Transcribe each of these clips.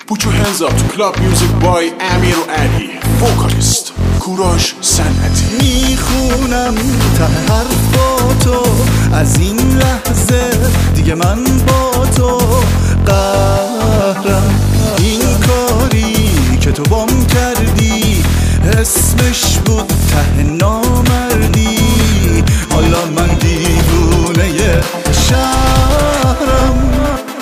Put your hands up to club music by Amir Ali, vocalist کوروش صنعتی. میخونم ته حرفاتو از این لحظه دیگه من با تو قهرم. این کاری که تو بام کردی اسمش بود ته نامردی. حالا من دیوونه شهرم.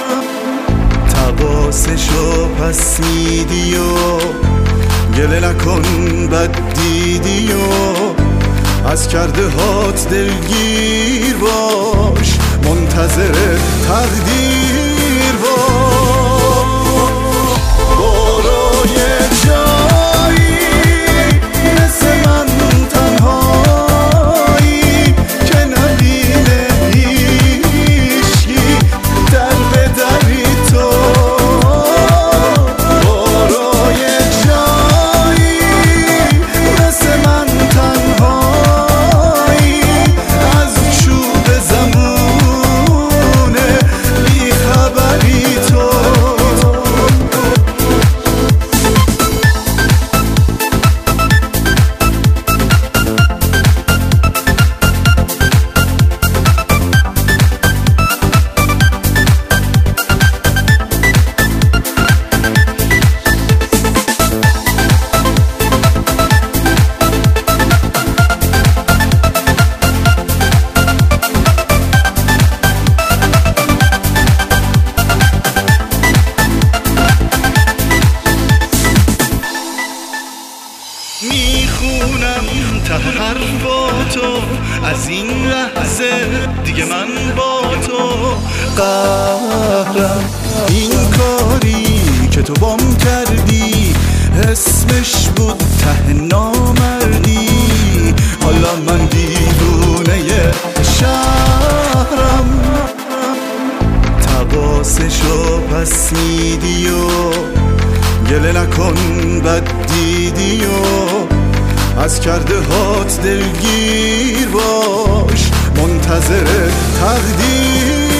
تقاسشو پس میدی و گله نکن بد دیدی و از کرده هات دلگیر باش، منتظر تقدیر باش. برو یه جایی مثل من تنهایی که نبینه هیچکی در به دری تو. میخونم ته حرفاتو از این لحظه دیگه من با تو قهرم. این کاری که تو بام کردی اسمش بود ته نامردی. حالا من دیوونه شهرم. تقاسشو پس میدی و گله نکن بد دیدی و از کرده هات دلگیر باش، منتظر تقدیر